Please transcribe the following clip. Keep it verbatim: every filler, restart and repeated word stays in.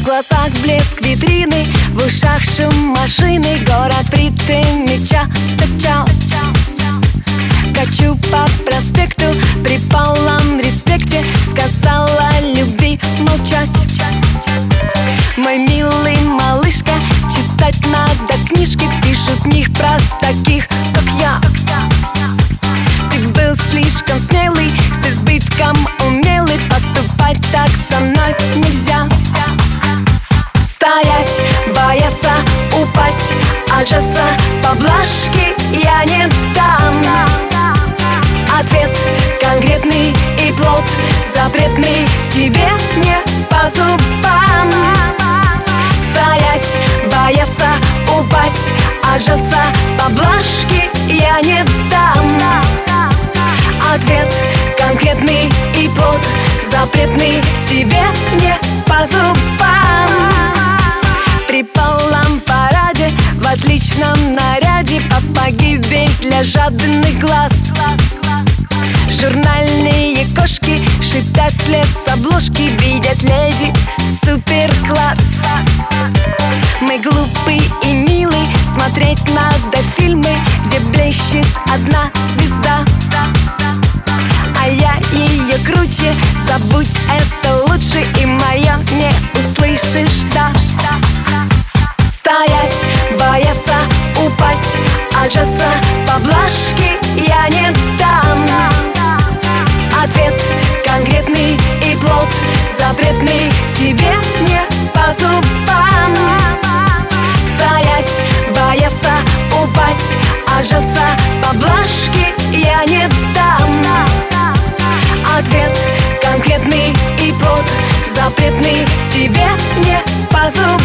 глазах блеск витрины, в ушах шум машины, город в ритме ча-ча-ча. Качу по проспекту при полном респекте, сказала любви молчать. Мой милый малышка, читать надо книжки, пишут в них про таких, как я. Ты был слишком смелый, с избытком умелый, поступать так со мной нельзя. Стоять, бояться, упасть, отжаться, поблажки я не дам. Ответ конкретный и плод запретный тебе не по зубам. Стоять, бояться, упасть, отжаться, поблажки я не дам. Ответ конкретный и плод запретный тебе не по зубам. При полном параде, в отличном наряде, по погибель для жадных глаз. Журнальные кошки шипят вслед с обложки, видят леди супер-класс. Мы глупый и милый, смотреть надо фильмы, где блещет одна звезда. А я ее круче, забудь это лучше, и мое не услышишь, да. Стоять, бояться, упасть, отжаться, поблажки я не дам. Ответ конкретный и плод запретный тебе не по зубам. Стоять, бояться, упасть, отжаться, поблажки я не дам. Ответ конкретный и плод запретный тебе не по зубам.